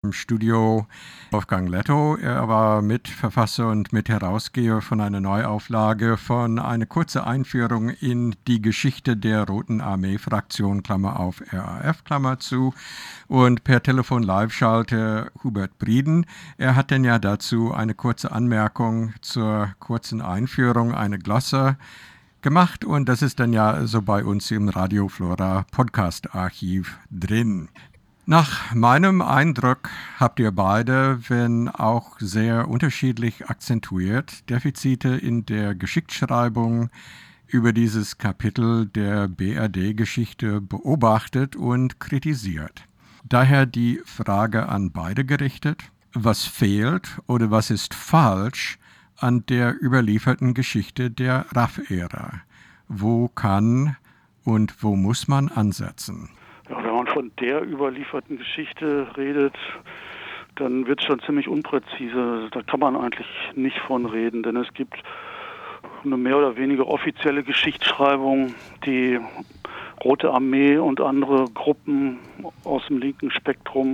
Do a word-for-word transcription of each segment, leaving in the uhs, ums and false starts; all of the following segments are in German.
im Studio Wolfgang Lettow. Er war Mitverfasser und Mitherausgeber von einer Neuauflage von Eine kurze Einführung in die Geschichte der Roten Armee-Fraktion, Klammer auf R A F, Klammer zu. Und per Telefon Live-Schalte Hubert Brieden. Er hat denn ja dazu eine kurze Anmerkung zur kurzen Einführung, eine Glosse gemacht, und das ist dann ja so bei uns im Radio Flora Podcast Archiv drin. Nach meinem Eindruck habt ihr beide, wenn auch sehr unterschiedlich akzentuiert, Defizite in der Geschichtsschreibung über dieses Kapitel der B R D-Geschichte beobachtet und kritisiert. Daher die Frage an beide gerichtet: Was fehlt oder was ist falsch an der überlieferten Geschichte der R A F-Ära? Wo kann und wo muss man ansetzen? Ja, wenn man von der überlieferten Geschichte redet, dann wird es schon ziemlich unpräzise. Da kann man eigentlich nicht von reden, denn es gibt eine mehr oder weniger offizielle Geschichtsschreibung, die Rote Armee und andere Gruppen aus dem linken Spektrum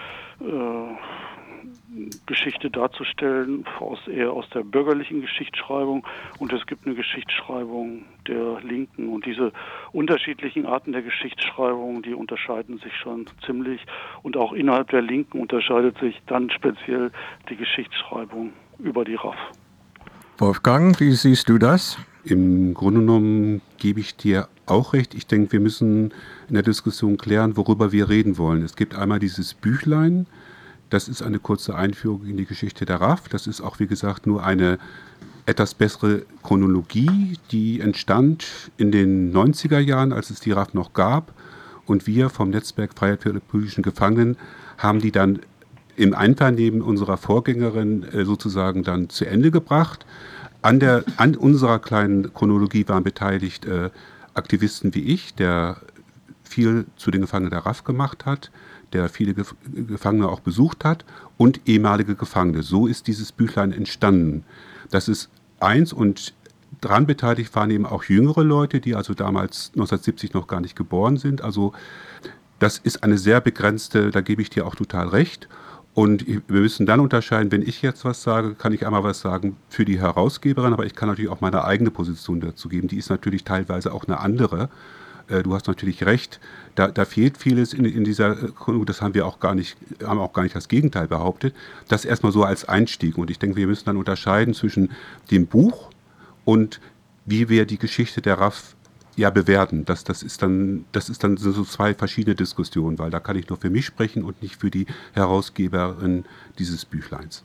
äh, Geschichte darzustellen, aus, eher aus der bürgerlichen Geschichtsschreibung, und es gibt eine Geschichtsschreibung der Linken. Und diese unterschiedlichen Arten der Geschichtsschreibung, die unterscheiden sich schon ziemlich, und auch innerhalb der Linken unterscheidet sich dann speziell die Geschichtsschreibung über die R A F. Wolfgang, wie siehst du das? Im Grunde genommen gebe ich dir auch recht. Ich denke, wir müssen in der Diskussion klären, worüber wir reden wollen. Es gibt einmal dieses Büchlein. Das ist eine kurze Einführung in die Geschichte der R A F. Das ist auch, wie gesagt, nur eine etwas bessere Chronologie, die entstand in den neunziger Jahren, als es die R A F noch gab. Und wir vom Netzwerk Freiheit für die politischen Gefangenen haben die dann im Einvernehmen unserer Vorgängerin äh, sozusagen dann zu Ende gebracht. An, der, an unserer kleinen Chronologie waren beteiligt äh, Aktivisten wie ich, der viel zu den Gefangenen der R A F gemacht hat, der viele Gef- Gefangene auch besucht hat, und ehemalige Gefangene. So ist dieses Büchlein entstanden. Das ist eins, und daran beteiligt waren eben auch jüngere Leute, die also damals neunzehnhundertsiebzig noch gar nicht geboren sind. Also das ist eine sehr begrenzte, da gebe ich dir auch total recht. Und wir müssen dann unterscheiden, wenn ich jetzt was sage, kann ich einmal was sagen für die Herausgeberin, aber ich kann natürlich auch meine eigene Position dazu geben. Die ist natürlich teilweise auch eine andere. Du hast natürlich recht, da, da fehlt vieles in, in dieser, das haben wir auch gar nicht, haben auch gar nicht das Gegenteil behauptet. Das erstmal so als Einstieg. Und ich denke, wir müssen dann unterscheiden zwischen dem Buch und wie wir die Geschichte der R A F ja bewerten. Das, das ist dann, das ist dann so zwei verschiedene Diskussionen, weil da kann ich nur für mich sprechen und nicht für die Herausgeberin dieses Büchleins.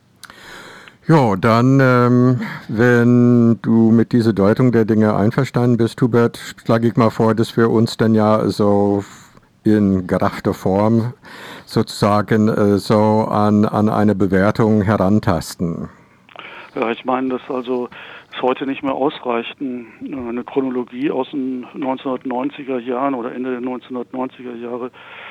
Ja, dann, ähm, wenn du mit dieser Deutung der Dinge einverstanden bist, Hubert, schlage ich mal vor, dass wir uns dann ja so in geraffter Form sozusagen äh, so an, an eine Bewertung herantasten. Ja, ich meine, dass also es heute nicht mehr ausreicht, eine Chronologie aus den neunzehnhundertneunziger Jahren oder Ende der neunzehnhundertneunziger Jahre,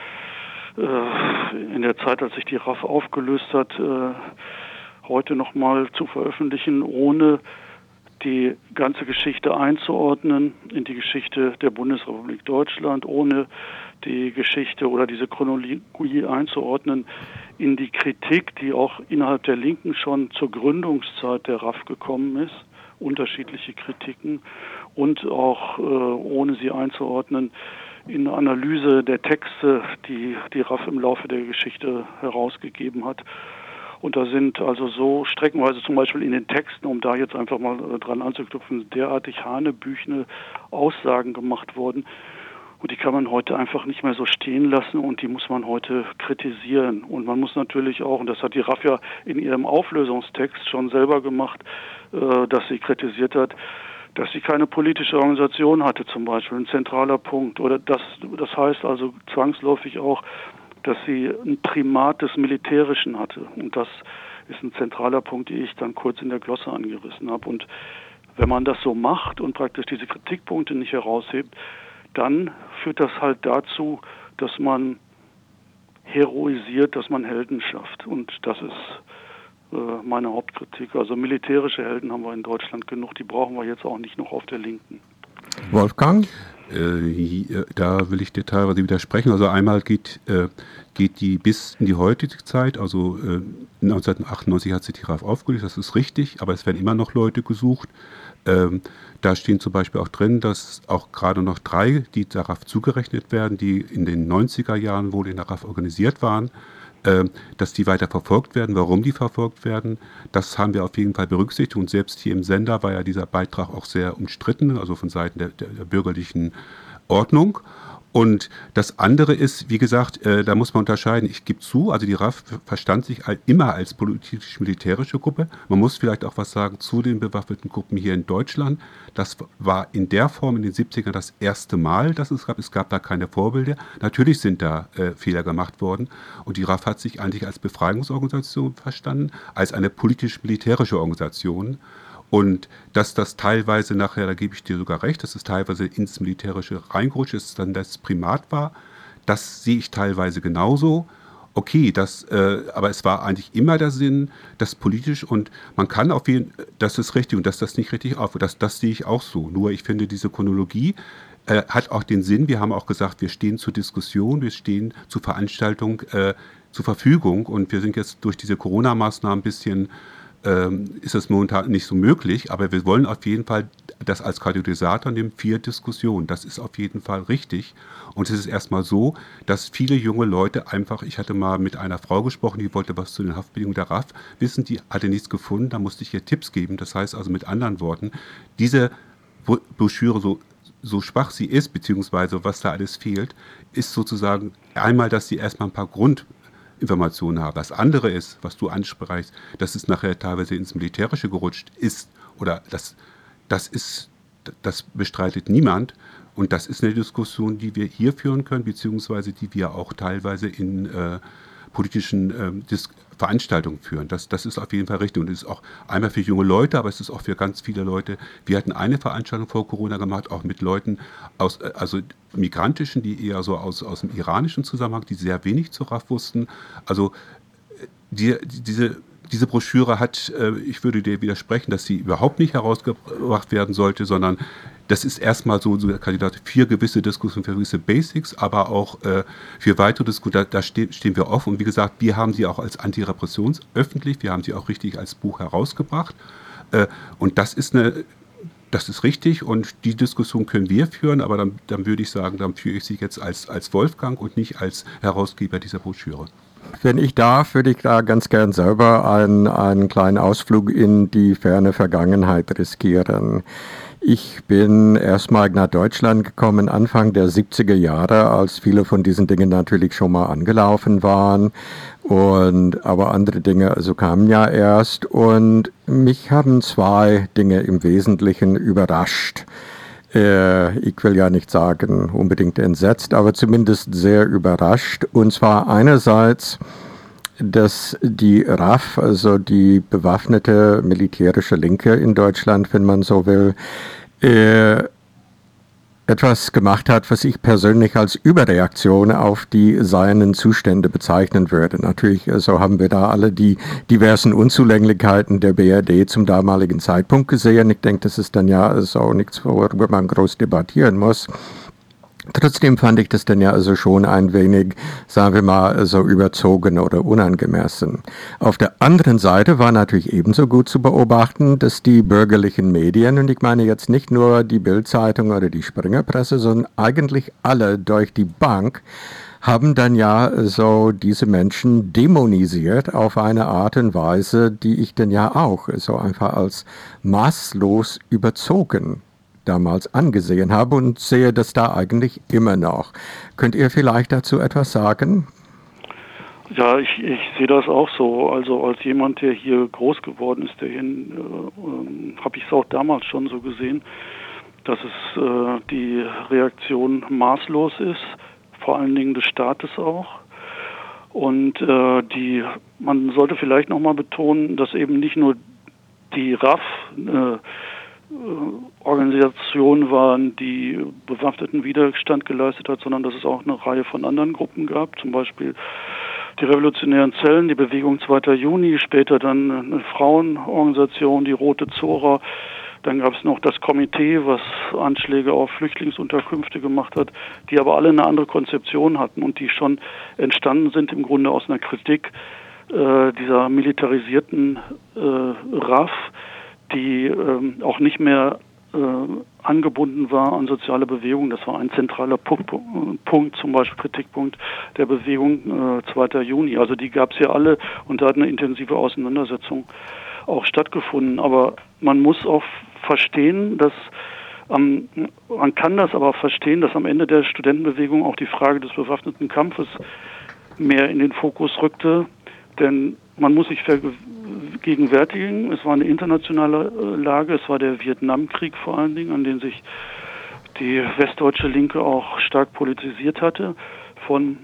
äh, in der Zeit, als sich die R A F aufgelöst hat, äh, heute nochmal zu veröffentlichen, ohne die ganze Geschichte einzuordnen in die Geschichte der Bundesrepublik Deutschland, ohne die Geschichte oder diese Chronologie einzuordnen in die Kritik, die auch innerhalb der Linken schon zur Gründungszeit der R A F gekommen ist, unterschiedliche Kritiken, und auch äh, ohne sie einzuordnen in eine Analyse der Texte, die die R A F im Laufe der Geschichte herausgegeben hat. Und da sind also so streckenweise zum Beispiel in den Texten, um da jetzt einfach mal dran anzuknüpfen, derartig hanebüchene Aussagen gemacht worden. Und die kann man heute einfach nicht mehr so stehen lassen, und die muss man heute kritisieren. Und man muss natürlich auch, und das hat die R A F ja in ihrem Auflösungstext schon selber gemacht, äh, dass sie kritisiert hat, dass sie keine politische Organisation hatte zum Beispiel, ein zentraler Punkt. Oder das, das heißt also zwangsläufig auch, dass sie ein Primat des Militärischen hatte. Und das ist ein zentraler Punkt, den ich dann kurz in der Glosse angerissen habe. Und wenn man das so macht und praktisch diese Kritikpunkte nicht heraushebt, dann führt das halt dazu, dass man heroisiert, dass man Helden schafft. Und das ist äh, meine Hauptkritik. Also militärische Helden haben wir in Deutschland genug, die brauchen wir jetzt auch nicht noch auf der Linken. Wolfgang? Äh, da will ich dir teilweise widersprechen. Also einmal geht, äh, geht die bis in die heutige Zeit, also äh, neunzehnhundertachtundneunzig hat sich die R A F aufgelöst, das ist richtig, aber es werden immer noch Leute gesucht. Ähm, da stehen zum Beispiel auch drin, dass auch gerade noch drei, die der R A F zugerechnet werden, die in den neunziger Jahren wohl in der R A F organisiert waren, äh, dass die weiter verfolgt werden. Warum die verfolgt werden, das haben wir auf jeden Fall berücksichtigt. Und selbst hier im Sender war ja dieser Beitrag auch sehr umstritten, also von Seiten der, der, der bürgerlichen Ordnung. Und das andere ist, wie gesagt, äh, da muss man unterscheiden. Ich gebe zu, also die R A F verstand sich all, immer als politisch-militärische Gruppe. Man muss vielleicht auch was sagen zu den bewaffneten Gruppen hier in Deutschland. Das war in der Form in den siebzigern das erste Mal, dass es gab. Es gab da keine Vorbilder. Natürlich sind da äh, Fehler gemacht worden. Und die R A F hat sich eigentlich als Befreiungsorganisation verstanden, als eine politisch-militärische Organisation. Und dass das teilweise nachher, da gebe ich dir sogar recht, dass es teilweise ins Militärische reingerutscht ist, dann das Primat war, das sehe ich teilweise genauso. Okay, das, äh, aber es war eigentlich immer der Sinn, das politisch, und man kann auf jeden Fall, das ist richtig und dass das nicht richtig auf, das, das sehe ich auch so. Nur ich finde, diese Chronologie äh, hat auch den Sinn, wir haben auch gesagt, wir stehen zur Diskussion, wir stehen zur Veranstaltung äh, zur Verfügung, und wir sind jetzt durch diese Corona-Maßnahmen ein bisschen ist es momentan nicht so möglich, aber wir wollen auf jeden Fall das als Katalysator nehmen für Diskussionen. Das ist auf jeden Fall richtig. Und es ist erstmal so, dass viele junge Leute einfach, ich hatte mal mit einer Frau gesprochen, die wollte was zu den Haftbedingungen der R A F wissen, die hatte nichts gefunden, da musste ich ihr Tipps geben. Das heißt also mit anderen Worten, diese Broschüre, so, so schwach sie ist, beziehungsweise was da alles fehlt, ist sozusagen einmal, dass sie erstmal ein paar Grund Informationen haben. Das andere ist, was du ansprichst, dass es nachher teilweise ins Militärische gerutscht ist, oder das, das ist, das bestreitet niemand, und das ist eine Diskussion, die wir hier führen können, beziehungsweise die wir auch teilweise in äh, politischen ähm, Dis- Veranstaltungen führen. Das, das ist auf jeden Fall richtig, und es ist auch einmal für junge Leute, aber es ist auch für ganz viele Leute. Wir hatten eine Veranstaltung vor Corona gemacht, auch mit Leuten aus, also migrantischen, die eher so aus, aus dem iranischen Zusammenhang, die sehr wenig zur R A F wussten. Also die, die, diese, diese Broschüre hat, äh, ich würde dir widersprechen, dass sie überhaupt nicht herausgebracht werden sollte, sondern das ist erstmal so, so der Kandidat für gewisse Diskussionen, für gewisse Basics, aber auch äh, für weitere Diskussionen, da, da stehen, stehen wir offen. Und wie gesagt, wir haben sie auch als Antirepressions öffentlich, wir haben sie auch richtig als Buch herausgebracht. Äh, und das ist eine, das ist richtig, und die Diskussion können wir führen, aber dann, dann würde ich sagen, dann führe ich sie jetzt als, als Wolfgang und nicht als Herausgeber dieser Broschüre. Wenn ich darf, würde ich da ganz gern selber einen, einen kleinen Ausflug in die ferne Vergangenheit riskieren. Ich bin erstmal nach Deutschland gekommen Anfang der siebziger Jahre, als viele von diesen Dingen natürlich schon mal angelaufen waren, und aber andere Dinge also kamen ja erst, und mich haben zwei Dinge im Wesentlichen überrascht. Äh, ich will ja nicht sagen unbedingt entsetzt, aber zumindest sehr überrascht, und zwar einerseits, dass die R A F, also die bewaffnete militärische Linke in Deutschland, wenn man so will, äh, etwas gemacht hat, was ich persönlich als Überreaktion auf die seinen Zustände bezeichnen würde. Natürlich, also haben wir da alle die diversen Unzulänglichkeiten der B R D zum damaligen Zeitpunkt gesehen. Ich denke, das ist dann ja also nichts, worüber man groß debattieren muss. Trotzdem fand ich das dann ja also schon ein wenig, sagen wir mal, so überzogen oder unangemessen. Auf der anderen Seite war natürlich ebenso gut zu beobachten, dass die bürgerlichen Medien, und ich meine jetzt nicht nur die Bild-Zeitung oder die Springerpresse, sondern eigentlich alle durch die Bank, haben dann ja so diese Menschen dämonisiert auf eine Art und Weise, die ich dann ja auch so einfach als maßlos überzogen damals angesehen habe und sehe das da eigentlich immer noch. Könnt ihr vielleicht dazu etwas sagen? Ja, ich, ich sehe das auch so. Also als jemand, der hier groß geworden ist, der hier, äh, äh, habe ich es auch damals schon so gesehen, dass es äh, die Reaktion maßlos ist, vor allen Dingen des Staates auch. Und äh, die, man sollte vielleicht nochmal betonen, dass eben nicht nur die R A F äh, Organisation waren, die bewaffneten Widerstand geleistet hat, sondern dass es auch eine Reihe von anderen Gruppen gab, zum Beispiel die Revolutionären Zellen, die Bewegung zweiter Juni, später dann eine Frauenorganisation, die Rote Zora, Dann gab es noch das Komitee, was Anschläge auf Flüchtlingsunterkünfte gemacht hat, die aber alle eine andere Konzeption hatten und die schon entstanden sind im Grunde aus einer Kritik äh, dieser militarisierten äh, R A F, die äh, auch nicht mehr äh, angebunden war an soziale Bewegungen. Das war ein zentraler Punkt, Punkt zum Beispiel Kritikpunkt der Bewegung äh, zweiter Juni. Also die gab es ja alle und da hat eine intensive Auseinandersetzung auch stattgefunden. Aber man muss auch verstehen, dass ähm, man kann das aber verstehen, dass am Ende der Studentenbewegung auch die Frage des bewaffneten Kampfes mehr in den Fokus rückte. Denn man muss sich vergegenwärtigen, es war eine internationale Lage, es war der Vietnamkrieg vor allen Dingen, an den sich die westdeutsche Linke auch stark politisiert hatte. Von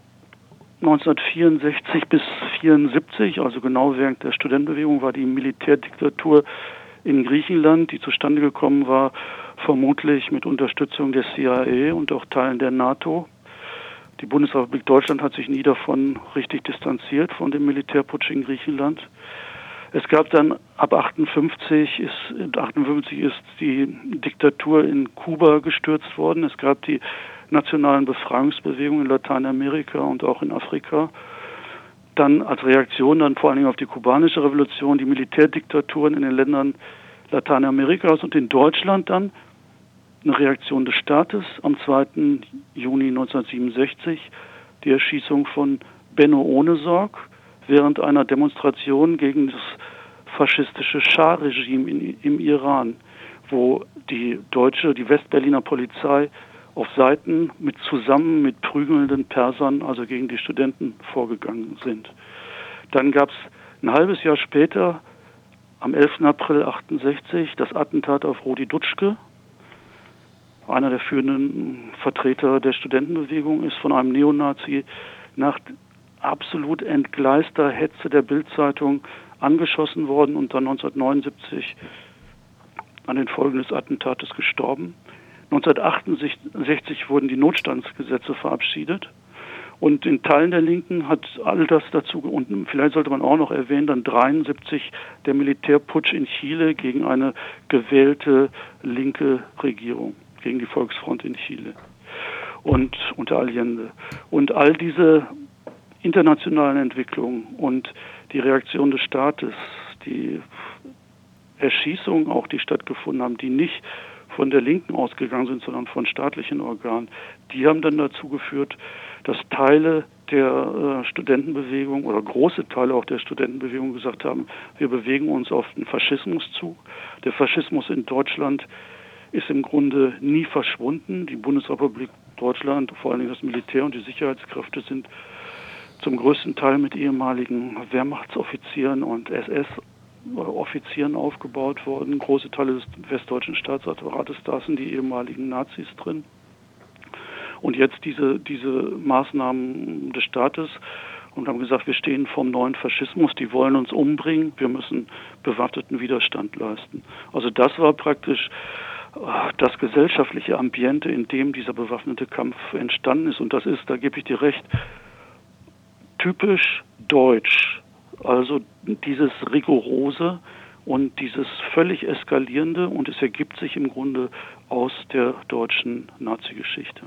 neunzehnhundertvierundsechzig bis vierundsiebzig, also genau während der Studentenbewegung, war die Militärdiktatur in Griechenland, die zustande gekommen war, vermutlich mit Unterstützung der C I A und auch Teilen der NATO. Die Bundesrepublik Deutschland hat sich nie davon richtig distanziert, von dem Militärputsch in Griechenland. Es gab dann ab achtundfünfzig ist, achtundfünfzig ist die Diktatur in Kuba gestürzt worden. Es gab die nationalen Befreiungsbewegungen in Lateinamerika und auch in Afrika. Dann als Reaktion dann vor allen Dingen auf die kubanische Revolution die Militärdiktaturen in den Ländern Lateinamerikas und in Deutschland dann eine Reaktion des Staates am zweiten Juni neunzehnhundertsiebenundsechzig, die Erschießung von Benno Ohnesorg während einer Demonstration gegen das faschistische Schah-Regime in, im Iran, wo die deutsche, die Westberliner Polizei auf Seiten mit zusammen mit prügelnden Persern, also gegen die Studenten, vorgegangen sind. Dann gab es ein halbes Jahr später, am elften April achtundsechzig, das Attentat auf Rudi Dutschke. Einer der führenden Vertreter der Studentenbewegung ist von einem Neonazi nach absolut entgleister Hetze der Bild-Zeitung angeschossen worden und dann neunzehnhundertneunundsiebzig an den Folgen des Attentates gestorben. neunzehnhundertachtundsechzig wurden die Notstandsgesetze verabschiedet und in Teilen der Linken hat all das dazu, und vielleicht sollte man auch noch erwähnen, dann dreiundsiebzig der Militärputsch in Chile gegen eine gewählte linke Regierung, gegen die Volksfront in Chile und unter Allende. Und all diese internationalen Entwicklungen und die Reaktion des Staates, die Erschießungen auch, die stattgefunden haben, die nicht von der Linken ausgegangen sind, sondern von staatlichen Organen, die haben dann dazu geführt, dass Teile der äh, Studentenbewegung oder große Teile auch der Studentenbewegung gesagt haben, wir bewegen uns auf den Faschismus zu. Der Faschismus in Deutschland ist im Grunde nie verschwunden. Die Bundesrepublik Deutschland, vor allem das Militär und die Sicherheitskräfte, sind zum größten Teil mit ehemaligen Wehrmachtsoffizieren und S S-Offizieren aufgebaut worden. Große Teile des westdeutschen Staatsapparates, da sind die ehemaligen Nazis drin. Und jetzt diese, diese Maßnahmen des Staates und haben gesagt, wir stehen vorm neuen Faschismus, die wollen uns umbringen, wir müssen bewaffneten Widerstand leisten. Also das war praktisch das gesellschaftliche Ambiente, in dem dieser bewaffnete Kampf entstanden ist. Und das ist, da gebe ich dir recht, typisch deutsch. Also dieses Rigorose und dieses völlig Eskalierende, und es ergibt sich im Grunde aus der deutschen Nazi-Geschichte.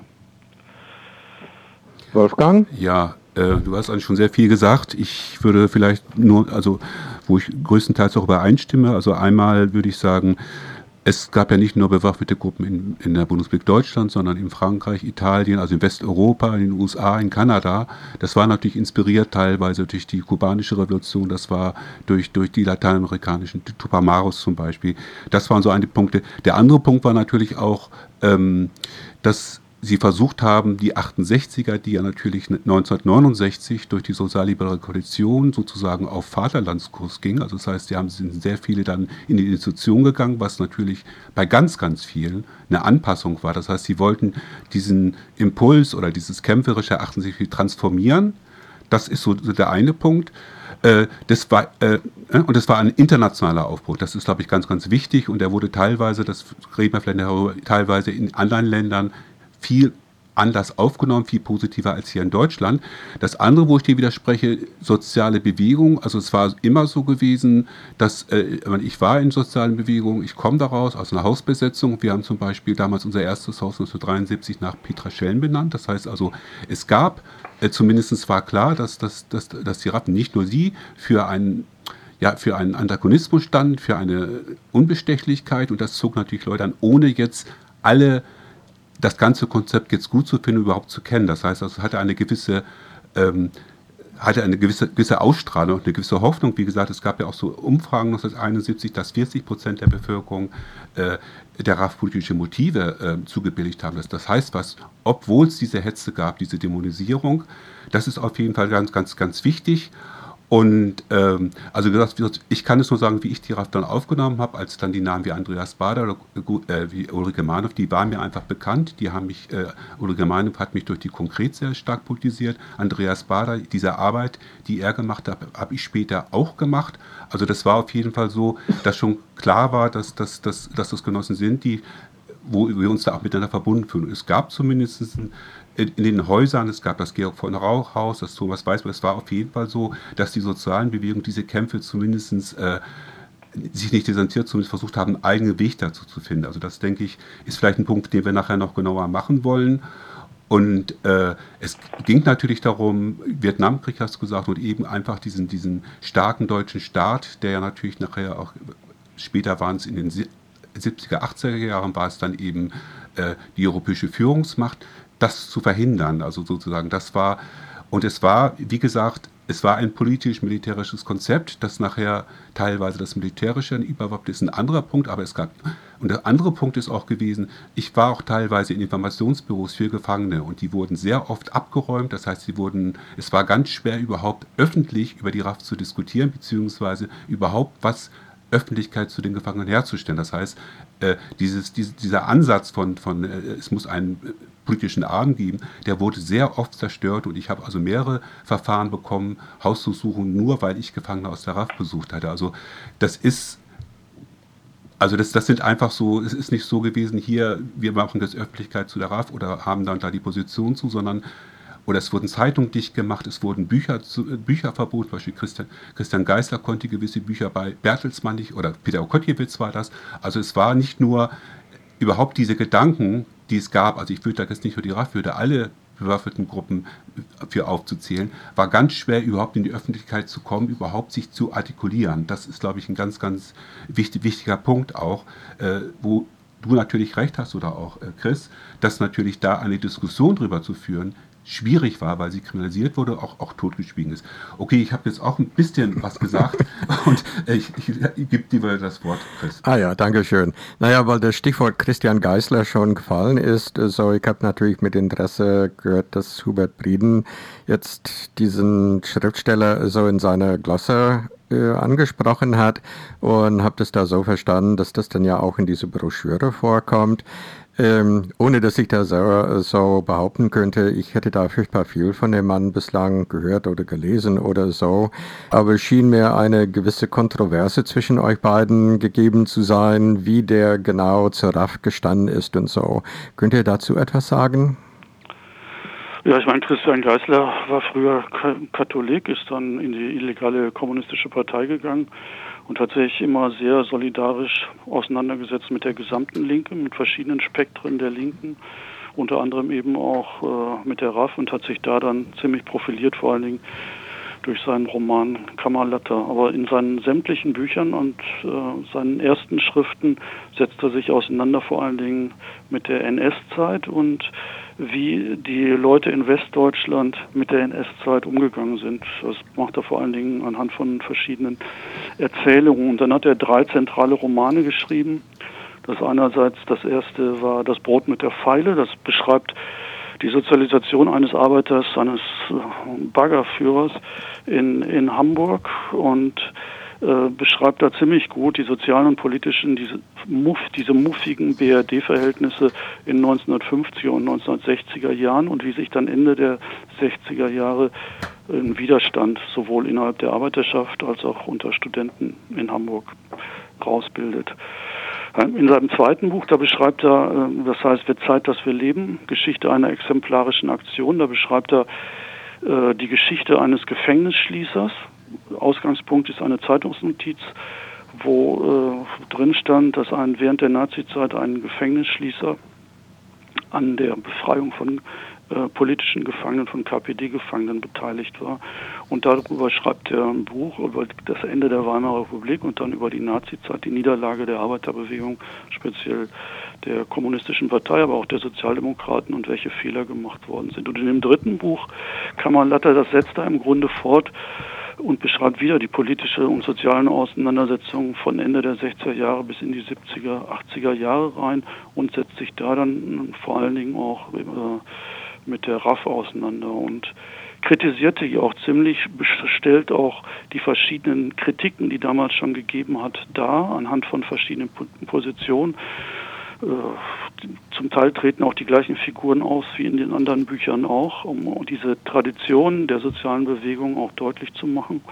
Wolfgang? Ja, äh, du hast eigentlich schon sehr viel gesagt. Ich würde vielleicht nur, also wo ich größtenteils auch übereinstimme, also einmal würde ich sagen, es gab ja nicht nur bewaffnete Gruppen in, in der Bundesrepublik Deutschland, sondern in Frankreich, Italien, also in Westeuropa, in den U S A, in Kanada. Das war natürlich inspiriert teilweise durch die kubanische Revolution, das war durch, durch die lateinamerikanischen, Tupamaros zum Beispiel. Das waren so eine Punkte. Der andere Punkt war natürlich auch, ähm, dass sie versucht haben, die achtundsechziger, die ja natürlich neunzehnhundertneunundsechzig durch die sozialliberale Koalition sozusagen auf Vaterlandskurs ging, also das heißt, sie haben, sind sehr viele dann in die Institution gegangen, was natürlich bei ganz, ganz vielen eine Anpassung war. Das heißt, sie wollten diesen Impuls oder dieses kämpferische achtundsechzig transformieren. Das ist so der eine Punkt. Äh, das war, äh, und das war ein internationaler Aufbruch. Das ist, glaube ich, ganz, ganz wichtig. Und er wurde teilweise, das reden wir vielleicht darüber, teilweise in anderen Ländern viel anders aufgenommen, viel positiver als hier in Deutschland. Das andere, wo ich dir widerspreche, soziale Bewegung, also es war immer so gewesen, dass äh, ich war in sozialen Bewegungen, ich komme daraus, aus einer Hausbesetzung. Wir haben zum Beispiel damals unser erstes Haus neunzehnhundertdreiundsiebzig nach Petra Schellen benannt. Das heißt also, es gab, äh, zumindest war klar, dass, dass, dass, dass die Rappen, nicht nur sie, für einen ja, für einen Antagonismus standen, für eine Unbestechlichkeit, und das zog natürlich Leute an, ohne jetzt alle das ganze Konzept jetzt gut zu finden, überhaupt zu kennen. Das heißt, also, es hatte eine gewisse, ähm, hatte eine gewisse, gewisse Ausstrahlung, eine gewisse Hoffnung. Wie gesagt, es gab ja auch so Umfragen neunzehnhunderteinundsiebzig, dass vierzig Prozent der Bevölkerung äh, der R A F politische Motive äh, zugebilligt haben. Das, das heißt was, obwohl es diese Hetze gab, diese Dämonisierung, das ist auf jeden Fall ganz, ganz, ganz wichtig. Und ähm, also gesagt, ich kann es nur sagen, wie ich die R A F dann aufgenommen habe, als dann die Namen wie Andreas Baader oder äh, wie Ulrike Meinhof, die waren mir einfach bekannt. Die haben mich, äh, Ulrike Meinhof hat mich durch die Konkret sehr stark politisiert. Andreas Baader, diese Arbeit, die er gemacht hat, habe ich später auch gemacht. Also das war auf jeden Fall so, dass schon klar war, dass, dass, dass, dass das Genossen sind, die, wo wir uns da auch miteinander verbunden fühlen. Es gab zumindest ein in den Häusern, es gab das Georg von Rauch Haus, das Thomas Weißberg, es war auf jeden Fall so, dass die sozialen Bewegungen diese Kämpfe zumindest äh, sich nicht desantiert, zumindest versucht haben, einen eigenen Weg dazu zu finden. Also das, denke ich, ist vielleicht ein Punkt, den wir nachher noch genauer machen wollen. Und äh, es ging natürlich darum, Vietnamkrieg hast du gesagt, und eben einfach diesen, diesen starken deutschen Staat, der ja natürlich nachher auch, später waren es in den siebziger, achtziger Jahren, war es dann eben äh, die europäische Führungsmacht, das zu verhindern, also sozusagen, das war, und es war, wie gesagt, es war ein politisch-militärisches Konzept, das nachher teilweise das Militärische überwappt ist, ein anderer Punkt, aber es gab, und der andere Punkt ist auch gewesen, ich war auch teilweise in Informationsbüros für Gefangene, und die wurden sehr oft abgeräumt, das heißt, sie wurden, es war ganz schwer überhaupt öffentlich über die R A F zu diskutieren, beziehungsweise überhaupt was Öffentlichkeit zu den Gefangenen herzustellen. Das heißt, äh, dieses, diese, dieser Ansatz von, von äh, es muss einen äh, politischen Arm geben, der wurde sehr oft zerstört, und ich habe also mehrere Verfahren bekommen, Hausdurchsuchungen, nur weil ich Gefangene aus der R A F besucht hatte. Also das ist, also das, das sind einfach so, es ist nicht so gewesen, hier, wir machen jetzt Öffentlichkeit zu der R A F oder haben dann da die Position zu, sondern oder es wurden Zeitungen dicht gemacht, es wurden Bücher, Bücher verboten, zum Beispiel Christian, Christian Geisler konnte gewisse Bücher bei Bertelsmann nicht, oder Peter Okotjewitz war das. Also es war nicht nur überhaupt diese Gedanken, die es gab, also ich würde da jetzt nicht nur die R A F, würde alle bewaffneten Gruppen für aufzuzählen, war ganz schwer, überhaupt in die Öffentlichkeit zu kommen, überhaupt sich zu artikulieren. Das ist, glaube ich, ein ganz, ganz wichtig, wichtiger Punkt auch, äh, wo du natürlich recht hast, oder auch äh, Chris, dass natürlich da eine Diskussion drüber zu führen, schwierig war, weil sie kriminalisiert wurde, auch, auch totgeschwiegen ist. Okay, ich habe jetzt auch ein bisschen was gesagt und äh, ich, ich, ich gebe dir das Wort, Chris. Ah ja, danke schön. Naja, weil das Stichwort Christian Geisler schon gefallen ist, so ich habe natürlich mit Interesse gehört, dass Hubert Brieden jetzt diesen Schriftsteller so in seiner Glosse äh, angesprochen hat, und habe das da so verstanden, dass das dann ja auch in dieser Broschüre vorkommt. Ähm, ohne dass ich da so, so behaupten könnte, ich hätte da furchtbar viel von dem Mann bislang gehört oder gelesen oder so. Aber es schien mir eine gewisse Kontroverse zwischen euch beiden gegeben zu sein, wie der genau zur R A F gestanden ist und so. Könnt ihr dazu etwas sagen? Ja, ich meine, Christian Geisler war früher Katholik, ist dann in die illegale kommunistische Partei gegangen und hat sich immer sehr solidarisch auseinandergesetzt mit der gesamten Linken, mit verschiedenen Spektren der Linken, unter anderem eben auch äh, mit der R A F, und hat sich da dann ziemlich profiliert, vor allen Dingen durch seinen Roman Kammerlatte. Aber in seinen sämtlichen Büchern und äh, seinen ersten Schriften setzt er sich auseinander, vor allen Dingen mit der N S-Zeit und wie die Leute in Westdeutschland mit der N S-Zeit umgegangen sind. Das macht er vor allen Dingen anhand von verschiedenen Erzählungen. Und dann hat er drei zentrale Romane geschrieben. Das einerseits, das erste war Das Brot mit der Feile. Das beschreibt die Sozialisation eines Arbeiters, eines Baggerführers in, in Hamburg, und äh, beschreibt da ziemlich gut die sozialen und politischen, diese, Muff, diese muffigen B R D-Verhältnisse in neunzehnhundertfünfziger und neunzehnhundertsechziger Jahren und wie sich dann Ende der sechziger Jahre ein Widerstand sowohl innerhalb der Arbeiterschaft als auch unter Studenten in Hamburg rausbildet. In seinem zweiten Buch, da beschreibt er, das heißt, wird Zeit, dass wir leben, Geschichte einer exemplarischen Aktion, da beschreibt er äh, die Geschichte eines Gefängnisschließers. Ausgangspunkt ist eine Zeitungsnotiz, wo äh, drin stand, dass ein, während der Nazizeit ein Gefängnisschließer an der Befreiung von äh, politischen Gefangenen, von K P D-Gefangenen beteiligt war. Und darüber schreibt er ein Buch über das Ende der Weimarer Republik und dann über die Nazizeit, die Niederlage der Arbeiterbewegung, speziell der Kommunistischen Partei, aber auch der Sozialdemokraten und welche Fehler gemacht worden sind. Und in dem dritten Buch, Kammerlatter, das setzt er im Grunde fort und beschreibt wieder die politische und sozialen Auseinandersetzungen von Ende der sechziger Jahre bis in die siebziger, achtziger Jahre rein und setzt sich da dann vor allen Dingen auch äh, mit der R A F auseinander und kritisierte hier auch ziemlich, stellt auch die verschiedenen Kritiken, die damals schon gegeben hat, dar, anhand von verschiedenen Positionen. Zum Teil treten auch die gleichen Figuren auf wie in den anderen Büchern auch, um diese Tradition der sozialen Bewegung auch deutlich zu machen.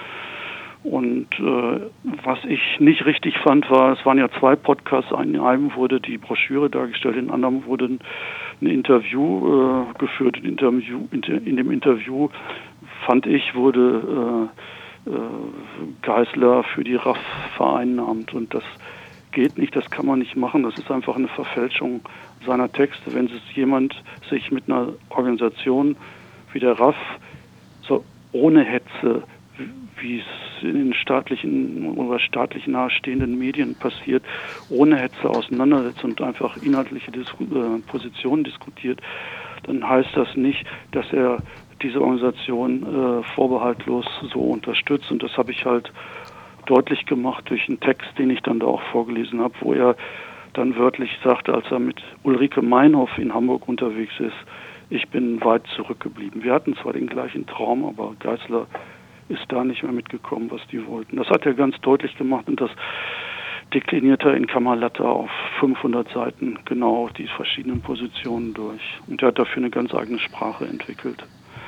Und äh, was ich nicht richtig fand, war, es waren ja zwei Podcasts, in einem wurde die Broschüre dargestellt, in anderem wurde ein, ein Interview äh, geführt. In, Interview, in, in dem Interview, fand ich, wurde äh, äh, Geisler für die R A F vereinnahmt und das geht nicht, das kann man nicht machen, das ist einfach eine Verfälschung seiner Texte. Wenn es jemand sich mit einer Organisation wie der R A F so ohne Hetze, wie es in den staatlichen oder staatlich nahestehenden Medien passiert, ohne Hetze auseinandersetzt und einfach inhaltliche Disku- äh, Positionen diskutiert, dann heißt das nicht, dass er diese Organisation äh, vorbehaltlos so unterstützt. Und das habe ich halt deutlich gemacht durch einen Text, den ich dann da auch vorgelesen habe, wo er dann wörtlich sagte, als er mit Ulrike Meinhof in Hamburg unterwegs ist, ich bin weit zurückgeblieben. Wir hatten zwar den gleichen Traum, aber Geisler ist da nicht mehr mitgekommen, was die wollten. Das hat er ganz deutlich gemacht und das dekliniert er in Kammerlatter auf fünfhundert Seiten genau die verschiedenen Positionen durch. Und er hat dafür eine ganz eigene Sprache entwickelt.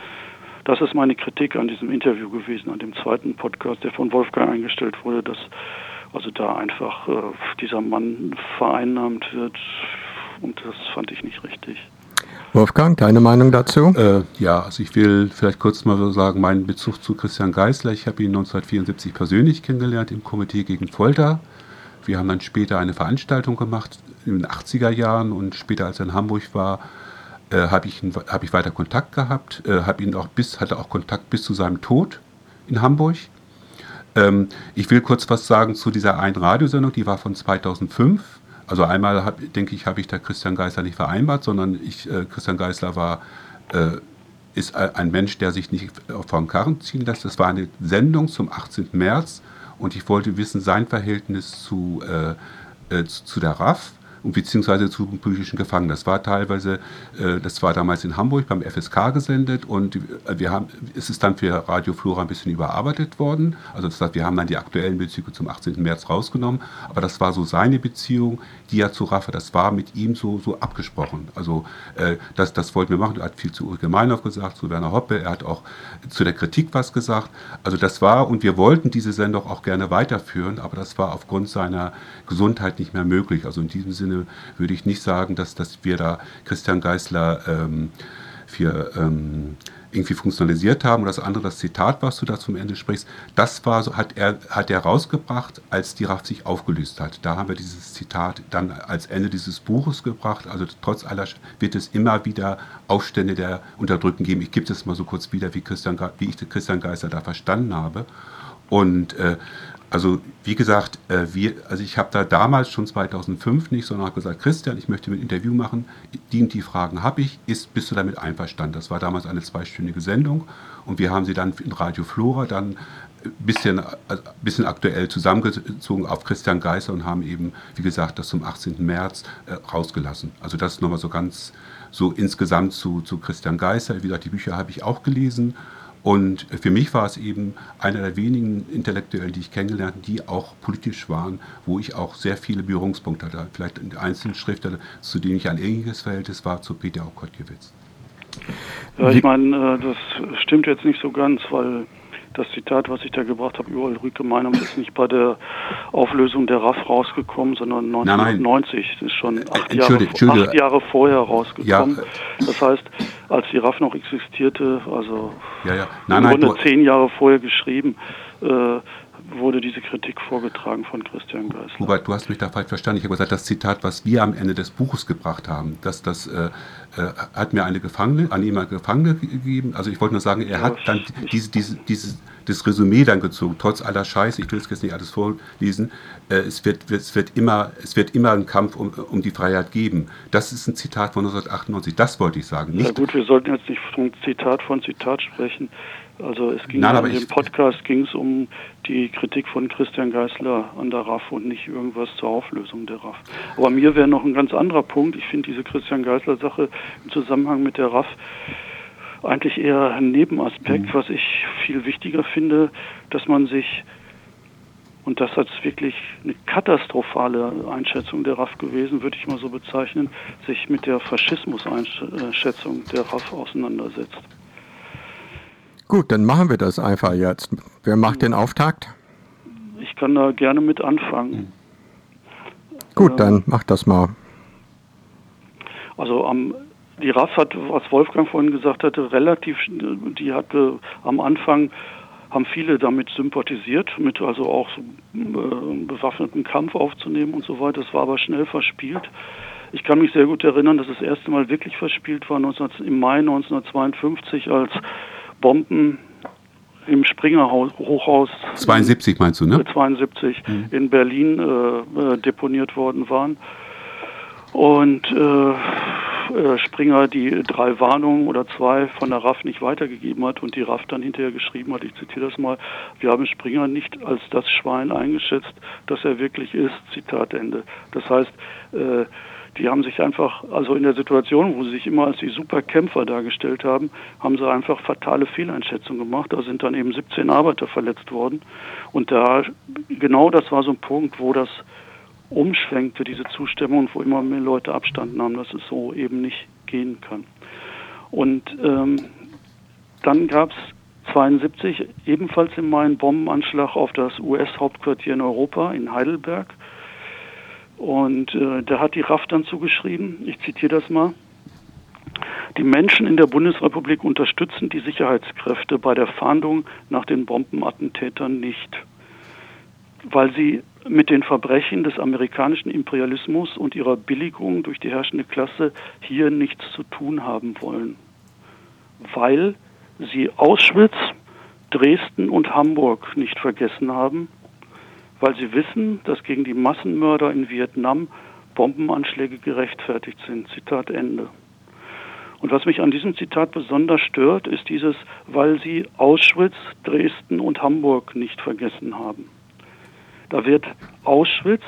Das ist meine Kritik an diesem Interview gewesen, an dem zweiten Podcast, der von Wolfgang eingestellt wurde, dass also da einfach äh, dieser Mann vereinnahmt wird und das fand ich nicht richtig. Wolfgang, deine Meinung dazu? Äh, ja, also ich will vielleicht kurz mal so sagen, meinen Bezug zu Christian Geisler. Ich habe ihn neunzehnhundertvierundsiebzig persönlich kennengelernt im Komitee gegen Folter. Wir haben dann später eine Veranstaltung gemacht in den achtziger Jahren und später, als er in Hamburg war, äh, habe ich, hab ich weiter Kontakt gehabt, äh, habe ihn auch bis, hatte auch Kontakt bis zu seinem Tod in Hamburg. Ähm, ich will kurz was sagen zu dieser einen Radiosendung, die war von zweitausendfünf. Also einmal, hab, denke ich, habe ich da Christian Geisler nicht vereinbart, sondern ich, äh, Christian Geisler war, äh, ist ein Mensch, der sich nicht vom Karren ziehen lässt. Das war eine Sendung zum achtzehnten März und ich wollte wissen, sein Verhältnis zu, äh, äh, zu, zu der R A F und beziehungsweise zu politischen Gefangenen. Das war teilweise, äh, das war damals in Hamburg beim F S K gesendet und wir haben, es ist dann für Radio Flora ein bisschen überarbeitet worden. Also das heißt, wir haben dann die aktuellen Bezüge zum achtzehnten März rausgenommen, aber das war so seine Beziehung, die er zu R A F, das war mit ihm so, so abgesprochen. Also äh, das, das wollten wir machen. Er hat viel zu Ulrike Meinhof gesagt, zu Werner Hoppe, er hat auch zu der Kritik was gesagt. Also das war, und wir wollten diese Sendung auch gerne weiterführen, aber das war aufgrund seiner Gesundheit nicht mehr möglich. Also in diesem Sinne würde ich nicht sagen, dass, dass wir da Christian Geisler ähm, für ähm, irgendwie funktionalisiert haben. Und das andere, das Zitat, was du da zum Ende sprichst, das war so, hat er, hat er rausgebracht, als die R A F sich aufgelöst hat. Da haben wir dieses Zitat dann als Ende dieses Buches gebracht. Also trotz aller wird es immer wieder Aufstände der Unterdrückten geben. Ich gebe das mal so kurz wieder, wie, Christian, wie ich Christian Geisler da verstanden habe. Und äh, also wie gesagt, äh, wir, also ich habe da damals schon zweitausendfünf nicht, sondern habe gesagt, Christian, ich möchte ein Interview machen, die und die Fragen habe ich, ist, bist du damit einverstanden? Das war damals eine zweistündige Sendung und wir haben sie dann in Radio Flora dann ein bisschen, also ein bisschen aktuell zusammengezogen auf Christian Geisler und haben eben, wie gesagt, das zum achtzehnten März äh, rausgelassen. Also das nochmal so ganz so insgesamt zu, zu Christian Geisler. Wie gesagt, die Bücher habe ich auch gelesen. Und für mich war es eben einer der wenigen Intellektuellen, die ich kennengelernt habe, die auch politisch waren, wo ich auch sehr viele Berührungspunkte hatte. Vielleicht ein Einzelschriftsteller, zu dem ich ein ähnliches Verhältnis war, zu Peter Okotkiewicz. Ja, ich meine, das stimmt jetzt nicht so ganz, weil das Zitat, was ich da gebracht habe, überall Rüke Meinung, ist nicht bei der Auflösung der R A F rausgekommen, sondern neunzehnhundertneunzig. Nein, nein. Das ist schon acht, äh, Jahre, Entschuldige. acht Jahre vorher rausgekommen. Ja, das heißt, als die R A F noch existierte, also ja, ja. Nein, im nein, Grunde zehn Jahre vorher geschrieben, äh, wurde diese Kritik vorgetragen von Christian Geisler. Hubert, du hast mich da falsch verstanden. Ich habe gesagt, das Zitat, was wir am Ende des Buches gebracht haben, das, das äh, äh, hat mir eine Gefangene, an ihm eine Gefangene gegeben. Also ich wollte nur sagen, er ja, hat dann diese, diese, diese, das Resümee dann gezogen, trotz aller Scheiße, ich will es jetzt nicht alles vorlesen, äh, es, wird, es, wird immer, es wird immer einen Kampf um, um die Freiheit geben. Das ist ein Zitat von neunzehnhundertachtundneunzig, das wollte ich sagen. Nicht, ja gut, wir sollten jetzt nicht von Zitat von Zitat sprechen. Also es ging Nein, ja aber in dem ich, Podcast ging es um die Kritik von Christian Geisler an der R A F und nicht irgendwas zur Auflösung der R A F. Aber mir wäre noch ein ganz anderer Punkt. Ich finde diese Christian Geisler-Sache im Zusammenhang mit der R A F eigentlich eher ein Nebenaspekt. Mhm. Was ich viel wichtiger finde, dass man sich, und das hat wirklich eine katastrophale Einschätzung der R A F gewesen, würde ich mal so bezeichnen, sich mit der Faschismus-Einschätzung der R A F auseinandersetzt. Gut, dann machen wir das einfach jetzt. Wer macht den Auftakt? Ich kann da gerne mit anfangen. Gut, ähm, dann mach das mal. Also am, die R A F hat, was Wolfgang vorhin gesagt hatte, relativ, die hatte am Anfang, haben viele damit sympathisiert, mit also auch so, äh, bewaffneten Kampf aufzunehmen und so weiter. Das war aber schnell verspielt. Ich kann mich sehr gut erinnern, dass das erste Mal wirklich verspielt war neunzehn, im Mai neunzehnhundertzweiundfünfzig, als Bomben im Springer-Hochhaus zweiundsiebzig meinst du, ne? zweiundsiebzig mhm. in Berlin äh, deponiert worden waren. Und äh, Springer die drei Warnungen oder zwei von der R A F nicht weitergegeben hat und die R A F dann hinterher geschrieben hat, ich zitiere das mal, wir haben Springer nicht als das Schwein eingeschätzt, das er wirklich ist, Zitat Ende. Das heißt, äh, die haben sich einfach, also in der Situation, wo sie sich immer als die Superkämpfer dargestellt haben, haben sie einfach fatale Fehleinschätzungen gemacht. Da sind dann eben siebzehn Arbeiter verletzt worden. Und da, genau das war so ein Punkt, wo das umschwenkte, diese Zustimmung, wo immer mehr Leute Abstand nahmen, dass es so eben nicht gehen kann. Und ähm, dann gab es zweiundsiebzig ebenfalls im Mai einen Bombenanschlag auf das U S-Hauptquartier in Europa, in Heidelberg. Und äh, da hat die R A F dann zugeschrieben, ich zitiere das mal, die Menschen in der Bundesrepublik unterstützen die Sicherheitskräfte bei der Fahndung nach den Bombenattentätern nicht, weil sie mit den Verbrechen des amerikanischen Imperialismus und ihrer Billigung durch die herrschende Klasse hier nichts zu tun haben wollen, weil sie Auschwitz, Dresden und Hamburg nicht vergessen haben, weil sie wissen, dass gegen die Massenmörder in Vietnam Bombenanschläge gerechtfertigt sind. Zitat Ende. Und was mich an diesem Zitat besonders stört, ist dieses, weil sie Auschwitz, Dresden und Hamburg nicht vergessen haben. Da wird Auschwitz,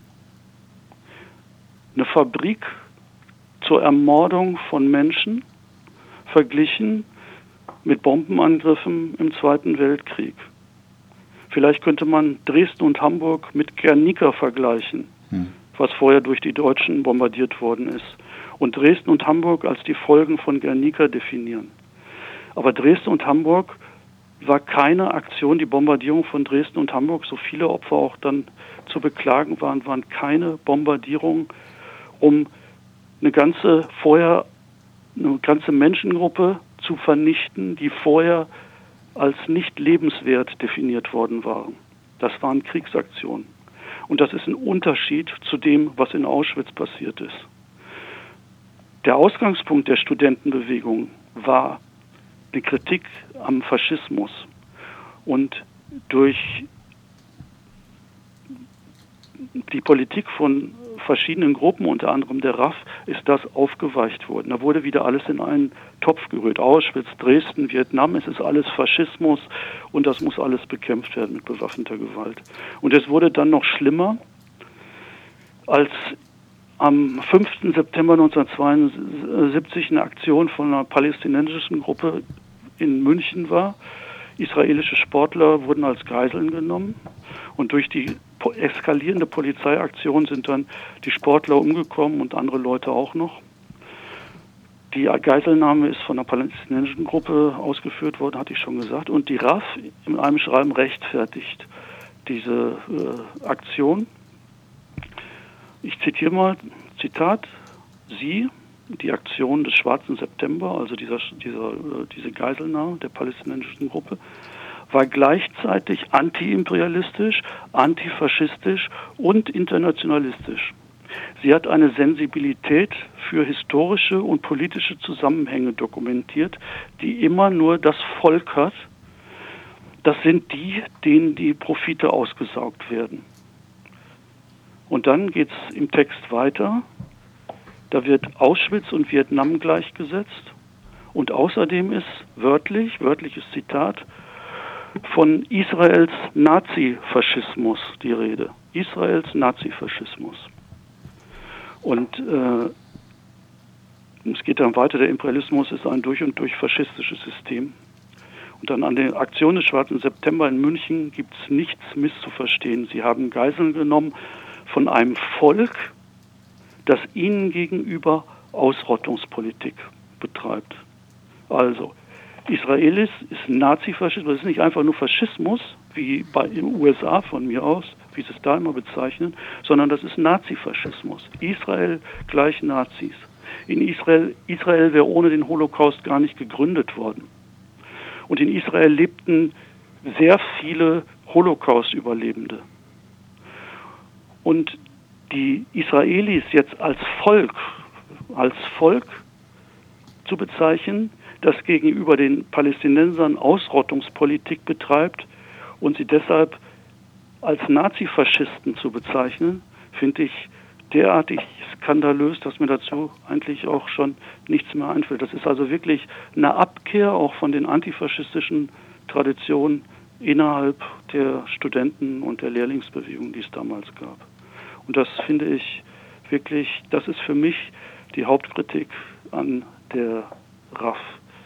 eine Fabrik zur Ermordung von Menschen, verglichen mit Bombenangriffen im Zweiten Weltkrieg. Vielleicht könnte man Dresden und Hamburg mit Guernica vergleichen, hm. was vorher durch die Deutschen bombardiert worden ist. Und Dresden und Hamburg als die Folgen von Guernica definieren. Aber Dresden und Hamburg war keine Aktion, die Bombardierung von Dresden und Hamburg, so viele Opfer auch dann zu beklagen waren, waren keine Bombardierungen, um eine ganze vorher eine ganze Menschengruppe zu vernichten, die vorher als nicht lebenswert definiert worden waren. Das waren Kriegsaktionen. Und das ist ein Unterschied zu dem, was in Auschwitz passiert ist. Der Ausgangspunkt der Studentenbewegung war die Kritik am Faschismus. Und durch die Politik von verschiedenen Gruppen, unter anderem der R A F, ist das aufgeweicht worden. Da wurde wieder alles in einen Topf gerührt. Auschwitz, Dresden, Vietnam, es ist alles Faschismus und das muss alles bekämpft werden mit bewaffneter Gewalt. Und es wurde dann noch schlimmer, als am fünften September neunzehnhundertzweiundsiebzig eine Aktion von einer palästinensischen Gruppe in München war. Israelische Sportler wurden als Geiseln genommen und durch die eskalierende Polizeiaktion sind dann die Sportler umgekommen und andere Leute auch noch. Die Geiselnahme ist von einer palästinensischen Gruppe ausgeführt worden, hatte ich schon gesagt. Und die R A F in einem Schreiben rechtfertigt diese äh, Aktion. Ich zitiere mal, Zitat, Sie, die Aktion des Schwarzen September, also dieser, dieser, äh, diese Geiselnahme der palästinensischen Gruppe, war gleichzeitig antiimperialistisch, antifaschistisch und internationalistisch. Sie hat eine Sensibilität für historische und politische Zusammenhänge dokumentiert, die immer nur das Volk hat. Das sind die, denen die Profite ausgesaugt werden. Und dann geht es im Text weiter. Da wird Auschwitz und Vietnam gleichgesetzt. Und außerdem ist wörtlich, wörtliches Zitat, von Israels Nazifaschismus die Rede. Israels Nazifaschismus. Und äh, es geht dann weiter, der Imperialismus ist ein durch und durch faschistisches System. Und dann an der Aktion des Schwarzen September in München gibt es nichts misszuverstehen. Sie haben Geiseln genommen von einem Volk, das ihnen gegenüber Ausrottungspolitik betreibt. Also, Israelis ist Nazifaschismus, das ist nicht einfach nur Faschismus, wie bei den U S A von mir aus, wie sie es da immer bezeichnen, sondern das ist Nazifaschismus. Israel gleich Nazis. In Israel, Israel wäre ohne den Holocaust gar nicht gegründet worden. Und in Israel lebten sehr viele Holocaust-Überlebende. Und die Israelis jetzt als Volk, als Volk zu bezeichnen, das gegenüber den Palästinensern Ausrottungspolitik betreibt und sie deshalb als Nazifaschisten zu bezeichnen, finde ich derartig skandalös, dass mir dazu eigentlich auch schon nichts mehr einfällt. Das ist also wirklich eine Abkehr auch von den antifaschistischen Traditionen innerhalb der Studenten- und der Lehrlingsbewegung, die es damals gab. Und das finde ich wirklich, das ist für mich die Hauptkritik an der R A F.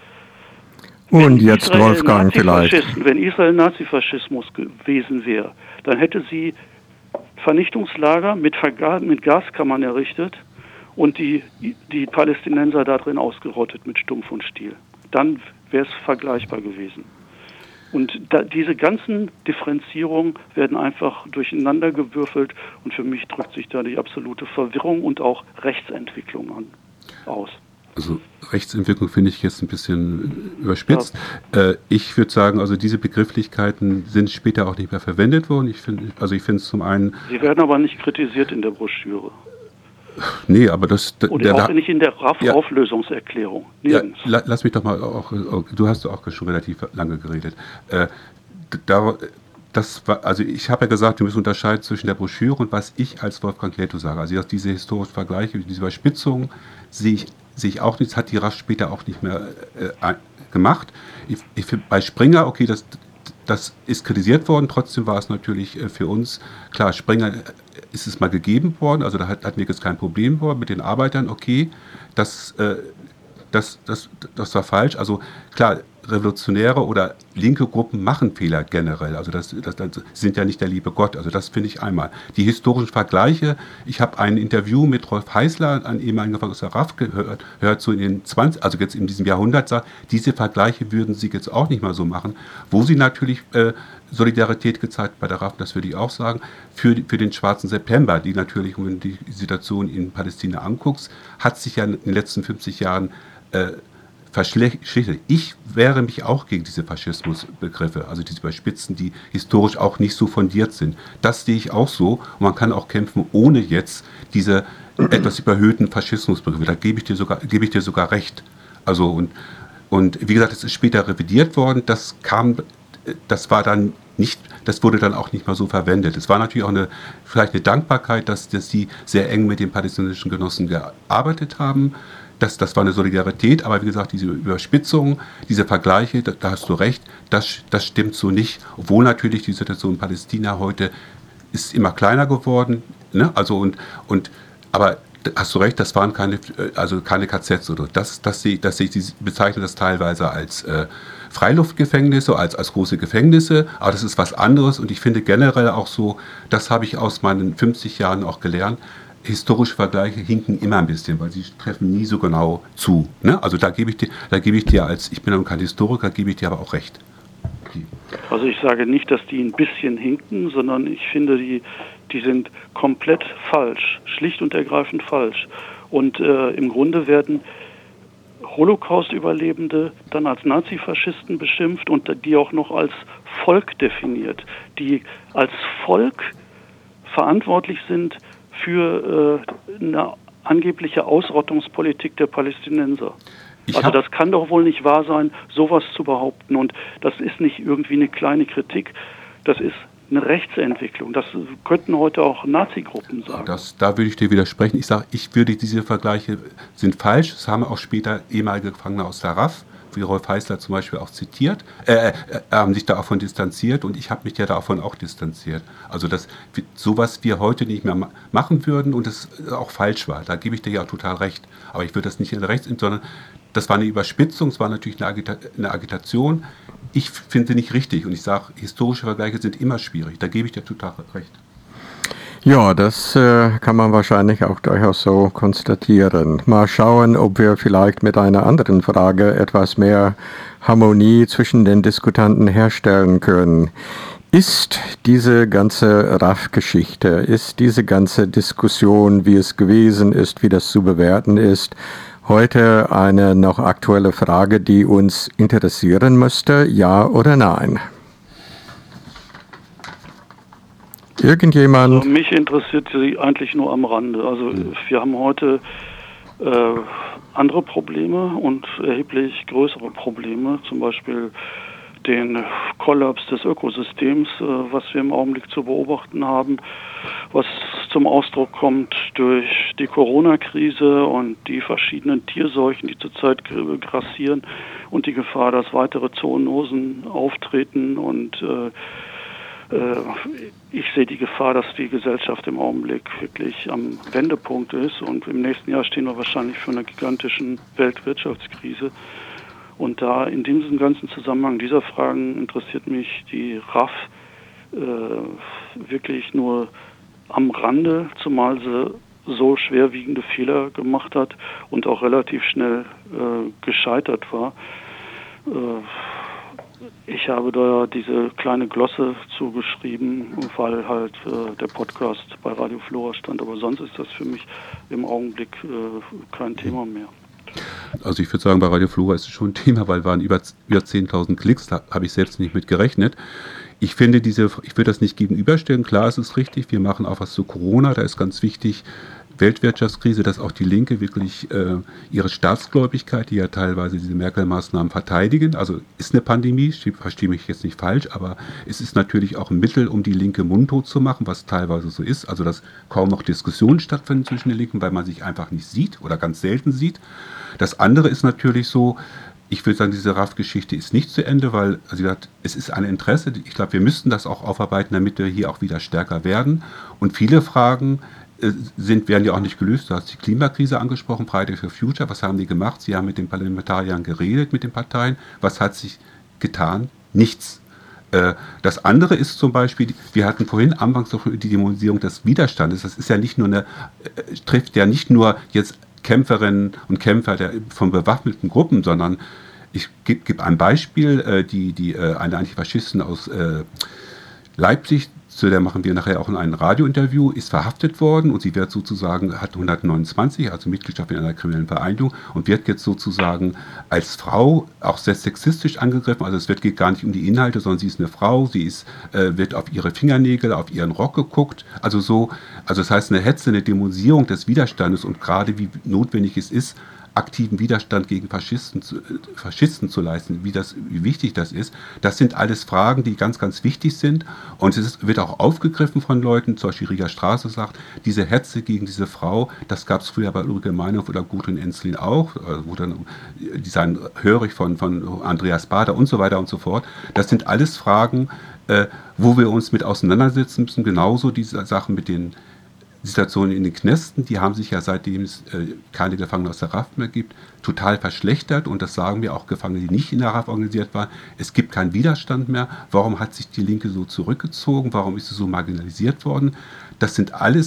Und jetzt Wolfgang vielleicht. Wenn Israel Nazifaschismus gewesen wäre, dann hätte sie Vernichtungslager mit, Verga- mit Gaskammern errichtet und die, die Palästinenser da drin ausgerottet mit Stumpf und Stiel. Dann wäre es vergleichbar gewesen. Und da, diese ganzen Differenzierungen werden einfach durcheinander gewürfelt und für mich drückt sich da die absolute Verwirrung und auch Rechtsentwicklung an, aus. Also Rechtsentwicklung finde ich jetzt ein bisschen überspitzt. Ja. Äh, ich würde sagen, also diese Begrifflichkeiten sind später auch nicht mehr verwendet worden. Ich finde, also ich finde es zum einen. Sie werden aber nicht kritisiert in der Broschüre. Nee, aber das... Oder der, auch nicht in der R A F-Auflösungserklärung. Ja, ja, lass mich doch mal auch, du hast auch schon relativ lange geredet. Äh, da, das war, also ich habe ja gesagt, wir müssen unterscheiden zwischen der Broschüre und was ich als Wolfgang Leto sage. Also diese historischen Vergleiche, diese Überspitzungen sehe ich, sehe ich auch nicht, das hat die R A F später auch nicht mehr äh, gemacht. Ich, ich finde bei Springer, okay, das, das ist kritisiert worden, trotzdem war es natürlich äh, für uns, klar, Springer ist es mal gegeben worden, also da hat, hatten wir jetzt kein Problem worden mit den Arbeitern, okay, das, äh, das, das, das war falsch, also klar, Revolutionäre oder linke Gruppen machen Fehler generell, also das, das, das sind ja nicht der liebe Gott, also das finde ich einmal. Die historischen Vergleiche, ich habe ein Interview mit Rolf Heißler, ein ehemaliger aus der R A F gehört, hört so in den zwanzig, also jetzt in diesem Jahrhundert, sagt, diese Vergleiche würden sie jetzt auch nicht mal so machen, wo sie natürlich äh, Solidarität gezeigt bei der R A F, das würde ich auch sagen, für, für den Schwarzen September, die natürlich, wenn du die Situation in Palästina anguckst, hat sich ja in den letzten fünfzig Jahren äh, verschlechtert. Ich wehre mich auch gegen diese Faschismusbegriffe, also diese Überspitzen, die historisch auch nicht so fundiert sind. Das sehe ich auch so und man kann auch kämpfen, ohne jetzt diese etwas überhöhten Faschismusbegriffe. Da gebe ich dir sogar, gebe ich dir sogar recht. Also und, und wie gesagt, es ist später revidiert worden, das kam, das war dann nicht, das wurde dann auch nicht mehr so verwendet. Es war natürlich auch eine, vielleicht eine Dankbarkeit, dass, dass sie sehr eng mit den palästinensischen Genossen gearbeitet haben. Das, das war eine Solidarität, aber wie gesagt, diese Überspitzung, diese Vergleiche, da, da hast du recht, das, das stimmt so nicht. Obwohl natürlich die Situation in Palästina heute ist immer kleiner geworden, ne? Also und, und aber hast du recht, das waren keine, also keine K Zs oder das, das sehe das sehe ich, sie bezeichnen das teilweise als äh, Freiluftgefängnisse, als, als große Gefängnisse, aber das ist was anderes und ich finde generell auch so, das habe ich aus meinen fünfzig Jahren auch gelernt. historische Vergleiche hinken immer ein bisschen, weil sie treffen nie so genau zu. Ne? Also da gebe ich dir, da gebe ich dir als, ich bin ja kein Historiker, gebe ich dir aber auch recht. Okay. Also ich sage nicht, dass die ein bisschen hinken, sondern ich finde, die, die sind komplett falsch, schlicht und ergreifend falsch. Und äh, im Grunde werden Holocaust-Überlebende dann als Nazifaschisten beschimpft und die auch noch als Volk definiert, die als Volk verantwortlich sind für äh, eine angebliche Ausrottungspolitik der Palästinenser. Ich also das kann doch wohl nicht wahr sein, sowas zu behaupten. Und das ist nicht irgendwie eine kleine Kritik, das ist eine Rechtsentwicklung. Das könnten heute auch Nazi-Gruppen sagen. Das, da würde ich dir widersprechen. Ich sage, ich würde diese Vergleiche sind falsch. Das haben auch später ehemalige Gefangene aus der R A F, wie Rolf Heißler zum Beispiel auch zitiert, äh, äh, haben sich davon distanziert und ich habe mich ja davon auch distanziert. Also dass sowas wir heute nicht mehr ma- machen würden und das auch falsch war. Da gebe ich dir ja total recht. Aber ich würde das nicht in der Rechts, sondern das war eine Überspitzung, es war natürlich eine, Agita- eine Agitation. Ich finde nicht richtig und ich sage, historische Vergleiche sind immer schwierig. Da gebe ich dir total recht. Ja, das äh, kann man wahrscheinlich auch durchaus so konstatieren. Mal schauen, ob wir vielleicht mit einer anderen Frage etwas mehr Harmonie zwischen den Diskutanten herstellen können. Ist diese ganze R A F-Geschichte, ist diese ganze Diskussion, wie es gewesen ist, wie das zu bewerten ist, heute eine noch aktuelle Frage, die uns interessieren müsste, ja oder nein? Irgendjemand? Also mich interessiert sie eigentlich nur am Rande. Also wir haben heute äh, andere Probleme und erheblich größere Probleme, zum Beispiel den Kollaps des Ökosystems, äh, was wir im Augenblick zu beobachten haben, was zum Ausdruck kommt durch die Corona-Krise und die verschiedenen Tierseuchen, die zurzeit grassieren und die Gefahr, dass weitere Zoonosen auftreten und äh, ich sehe die Gefahr, dass die Gesellschaft im Augenblick wirklich am Wendepunkt ist und im nächsten Jahr stehen wir wahrscheinlich vor einer gigantischen Weltwirtschaftskrise. Und da in diesem ganzen Zusammenhang dieser Fragen interessiert mich die R A F äh, wirklich nur am Rande, zumal sie so schwerwiegende Fehler gemacht hat und auch relativ schnell äh, gescheitert war. Äh, Ich habe da diese kleine Glosse zugeschrieben, weil halt äh, der Podcast bei Radio Flora stand. Aber sonst ist das für mich im Augenblick äh, kein Thema mehr. Also ich würde sagen, bei Radio Flora ist es schon ein Thema, weil waren über, über zehntausend Klicks, da habe ich selbst nicht mit gerechnet. Ich finde diese, ich würde das nicht gegenüberstellen, klar ist es richtig, wir machen auch was zu Corona, da ist ganz wichtig, Weltwirtschaftskrise, dass auch die Linke wirklich äh, ihre Staatsgläubigkeit, die ja teilweise diese Merkel-Maßnahmen verteidigen, also ist eine Pandemie, verstehe mich jetzt nicht falsch, aber es ist natürlich auch ein Mittel, um die Linke mundtot zu machen, was teilweise so ist, also dass kaum noch Diskussionen stattfinden zwischen den Linken, weil man sich einfach nicht sieht oder ganz selten sieht. Das andere ist natürlich so, ich würde sagen, diese R A F-Geschichte ist nicht zu Ende, weil also gesagt, es ist ein Interesse, ich glaube, wir müssten das auch aufarbeiten, damit wir hier auch wieder stärker werden und viele Fragen sind, werden ja auch nicht gelöst. Du hast die Klimakrise angesprochen, Friday for Future. Was haben die gemacht? Sie haben mit den Parlamentariern geredet, mit den Parteien. Was hat sich getan? Nichts. Das andere ist zum Beispiel, wir hatten vorhin anfangs noch die Dämonisierung des Widerstandes. Das ist ja nicht nur eine, trifft ja nicht nur jetzt Kämpferinnen und Kämpfer der, von bewaffneten Gruppen, sondern ich gebe geb ein Beispiel, die, die, eine Antifaschistin aus Leipzig, zu der machen wir nachher auch ein Radiointerview, ist verhaftet worden und sie wird sozusagen, hat hundertneunundzwanzig, also Mitgliedschaft in einer kriminellen Vereinigung und wird jetzt sozusagen als Frau auch sehr sexistisch angegriffen. Also es wird, geht gar nicht um die Inhalte, sondern sie ist eine Frau, sie ist, äh, wird auf ihre Fingernägel, auf ihren Rock geguckt. Also so, also das heißt eine Hetze, eine Dämonisierung des Widerstandes und gerade wie notwendig es ist, aktiven Widerstand gegen Faschisten zu, Faschisten zu leisten, wie, das, wie wichtig das ist. Das sind alles Fragen, die ganz, ganz wichtig sind. Und es ist, wird auch aufgegriffen von Leuten, zum Beispiel Rieger Straße sagt, diese Hetze gegen diese Frau, das gab es früher bei Ulrike Meinhof oder Gudrun Ensslin auch, wo dann, die seien hörig von, von Andreas Bader und so weiter und so fort. Das sind alles Fragen, äh, wo wir uns mit auseinandersetzen müssen. Genauso diese Sachen mit den Situationen in den Knästen, die haben sich ja seitdem es äh, keine Gefangenen aus der R A F mehr gibt, total verschlechtert und das sagen wir auch Gefangene, die nicht in der R A F organisiert waren. Es gibt keinen Widerstand mehr. Warum hat sich die Linke so zurückgezogen? Warum ist sie so marginalisiert worden? Das sind alles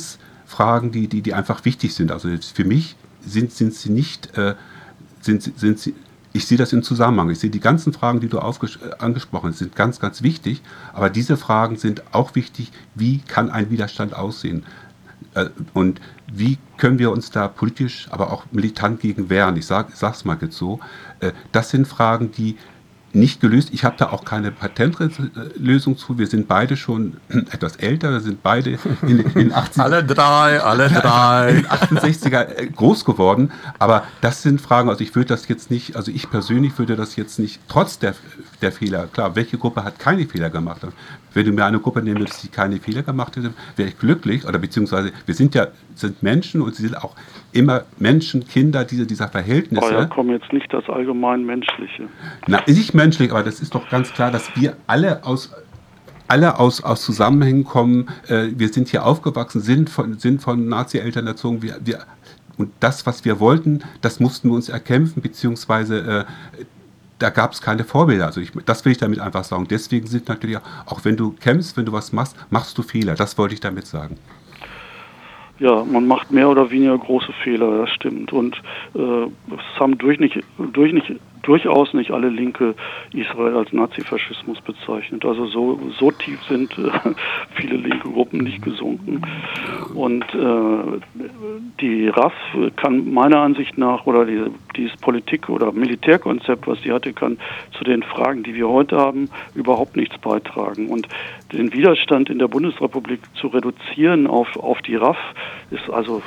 Fragen, die, die, die einfach wichtig sind. Also für mich sind, sind sie nicht, äh, sind, sind sie, ich sehe das im Zusammenhang. Ich sehe die ganzen Fragen, die du aufges- äh, angesprochen hast, sind ganz, ganz wichtig. Aber diese Fragen sind auch wichtig. Wie kann ein Widerstand aussehen? Äh, und wie können wir uns da politisch, aber auch militant gegen wehren? Ich sage es mal jetzt so. Äh, das sind Fragen, die nicht gelöst. Ich habe da auch keine Patentlösung zu. Wir sind beide schon etwas älter. Wir sind beide in den achtziger, alle drei, alle drei. in den achtundsechziger groß geworden. Aber das sind Fragen, also ich würde das jetzt nicht, also ich persönlich würde das jetzt nicht, trotz der, der Fehler, klar, welche Gruppe hat keine Fehler gemacht? Wenn du mir eine Gruppe nehmen würdest, die keine Fehler gemacht hätte, wäre ich glücklich. Oder beziehungsweise, wir sind ja sind Menschen und sie sind auch immer Menschen, Kinder, diese, dieser Verhältnisse. Oh ja, komm jetzt nicht das allgemein Menschliche. Na, nicht menschlich, aber das ist doch ganz klar, dass wir alle aus alle aus, aus Zusammenhängen kommen. Äh, wir sind hier aufgewachsen, sind von, sind von Nazi-Eltern erzogen. Wir, wir, und das, was wir wollten, das mussten wir uns erkämpfen, beziehungsweise äh, da gab es keine Vorbilder. Also ich, das will ich damit einfach sagen. Deswegen sind natürlich auch, auch wenn du kämpfst, wenn du was machst, machst du Fehler. Das wollte ich damit sagen. Ja, man macht mehr oder weniger große Fehler, das stimmt. Und äh, es haben durch nicht, durch nicht, durchaus nicht alle Linke Israel als Nazifaschismus bezeichnet. Also so, so tief sind äh, viele linke Gruppen nicht gesunken. Und äh, die R A F kann meiner Ansicht nach, oder die, dieses Politik- oder Militärkonzept, was sie hatte, kann zu den Fragen, die wir heute haben, überhaupt nichts beitragen. Und den Widerstand in der Bundesrepublik zu reduzieren auf, auf die R A F ist also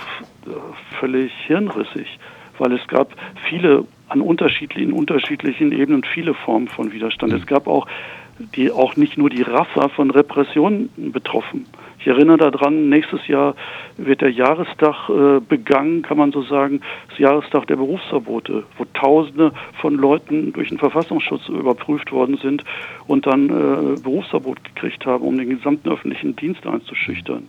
völlig hirnrissig, weil es gab viele an unterschiedlichen, unterschiedlichen Ebenen viele Formen von Widerstand. Es gab auch, die auch nicht nur die R A F war von Repressionen betroffen. Ich erinnere daran, nächstes Jahr wird der Jahrestag äh, begangen, kann man so sagen, das Jahrestag der Berufsverbote, wo Tausende von Leuten durch den Verfassungsschutz überprüft worden sind und dann äh, Berufsverbot gekriegt haben, um den gesamten öffentlichen Dienst einzuschüchtern.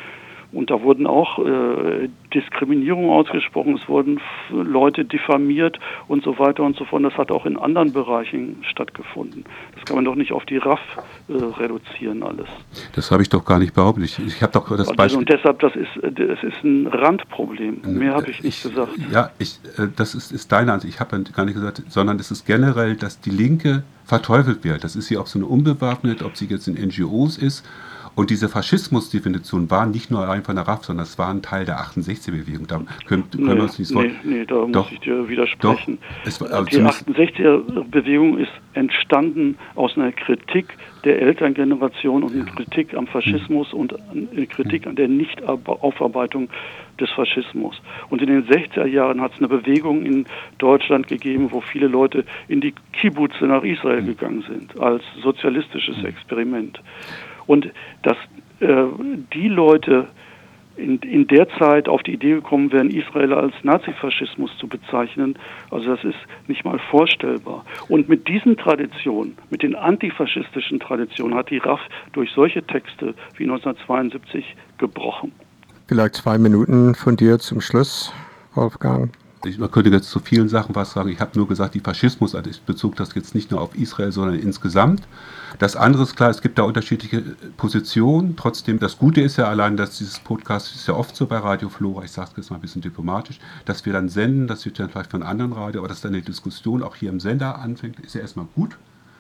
Und da wurden auch äh, Diskriminierungen ausgesprochen, es wurden f- Leute diffamiert und so weiter und so fort. Das hat auch in anderen Bereichen stattgefunden. Das kann man doch nicht auf die R A F äh, reduzieren alles. Das habe ich doch gar nicht behauptet. Ich, ich habe doch das und, Beispiel. Und deshalb, das ist, das ist ein Randproblem. Mehr habe ich nicht ich, gesagt. Ja, ich, das ist, ist deine Ansicht. Ich habe gar nicht gesagt, sondern es ist generell, dass die Linke verteufelt wird. Das ist sie, ob sie eine unbewaffnet, ob sie jetzt in N G Os ist. Und diese Faschismusdefinition war nicht nur allein von der R A F, sondern es war ein Teil der achtundsechziger-Bewegung. Da können, können nee, wir uns nicht so. Nee, nee, da doch, muss ich dir widersprechen. Doch, es war, also die achtundsechziger-Bewegung ist entstanden aus einer Kritik der Elterngeneration und einer Kritik am Faschismus und eine Kritik an der Nichtaufarbeitung des Faschismus. Und in den sechziger Jahren hat es eine Bewegung in Deutschland gegeben, wo viele Leute in die Kibbutze nach Israel gegangen sind, als sozialistisches Experiment. Und dass äh, die Leute in, in der Zeit auf die Idee gekommen wären, Israel als Nazifaschismus zu bezeichnen, also das ist nicht mal vorstellbar. Und mit diesen Traditionen, mit den antifaschistischen Traditionen, hat die R A F durch solche Texte wie neunzehnhundertzweiundsiebzig gebrochen. Vielleicht zwei Minuten von dir zum Schluss, Wolfgang. Man könnte jetzt zu vielen Sachen was sagen. Ich habe nur gesagt, die Faschismus, also ich bezog das jetzt nicht nur auf Israel, sondern insgesamt. Das andere ist klar, es gibt da unterschiedliche Positionen. Trotzdem, das Gute ist ja allein, dass dieses Podcast ist ja oft so bei Radio Flora, ich sage es jetzt mal ein bisschen diplomatisch, dass wir dann senden, das wird dann vielleicht von anderen Radio, aber dass dann eine Diskussion auch hier im Sender anfängt, ist ja erstmal gut.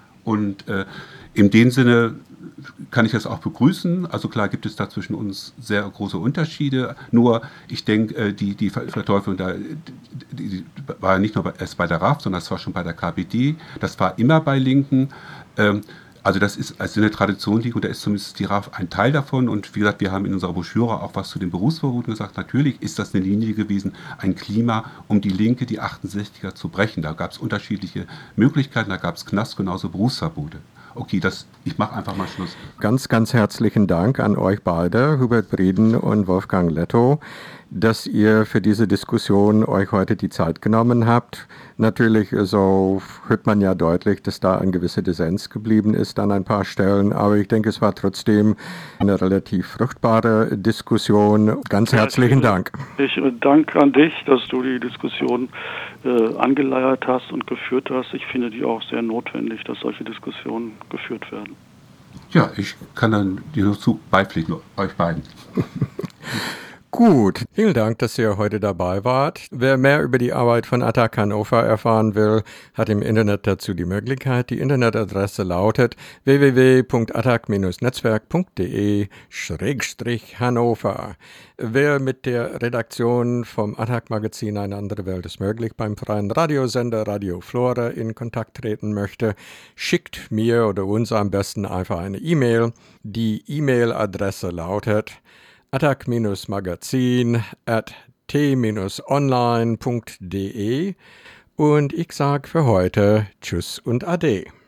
Und äh, in dem Sinne kann ich das auch begrüßen. Also klar gibt es da zwischen uns sehr große Unterschiede. Nur ich denke, äh, die, die Verteuflung da, die, die war nicht nur erst bei der R A F, sondern das war schon bei der K P D. Das war immer bei Linken. Ähm, Also das ist also eine Tradition, die, und da ist zumindest die R A F ein Teil davon. Und wie gesagt, wir haben in unserer Broschüre auch was zu den Berufsverboten gesagt. Natürlich ist das eine Linie gewesen, ein Klima, um die Linke, die achtundsechziger zu brechen. Da gab es unterschiedliche Möglichkeiten, da gab es Knast, genauso Berufsverbote. Okay, das, ich mache einfach mal Schluss. Ganz, ganz herzlichen Dank an euch beide, Hubert Breeden und Wolfgang Lettow, dass ihr für diese Diskussion euch heute die Zeit genommen habt. Natürlich, so hört man ja deutlich, dass da ein gewisser Dissens geblieben ist an ein paar Stellen, aber ich denke, es war trotzdem eine relativ fruchtbare Diskussion. Ganz herzlichen Dank. Ich danke an dich, dass du die Diskussion äh, angeleiert hast und geführt hast. Ich finde die auch sehr notwendig, dass solche Diskussionen geführt werden. Ja, ich kann dann dir nur zu beipflichten, euch beiden. Gut, vielen Dank, dass ihr heute dabei wart. Wer mehr über die Arbeit von A T T A C Hannover erfahren will, hat im Internet dazu die Möglichkeit. Die Internetadresse lautet w w w punkt attac Bindestrich netzwerk punkt de Schrägstrich Hannover. Wer mit der Redaktion vom A T T A C-Magazin Eine andere Welt ist möglich beim freien Radiosender Radio Flora in Kontakt treten möchte, schickt mir oder uns am besten einfach eine E-Mail. Die E-Mail-Adresse lautet attac-magazin at t online punkt de und ich sage für heute Tschüss und Ade.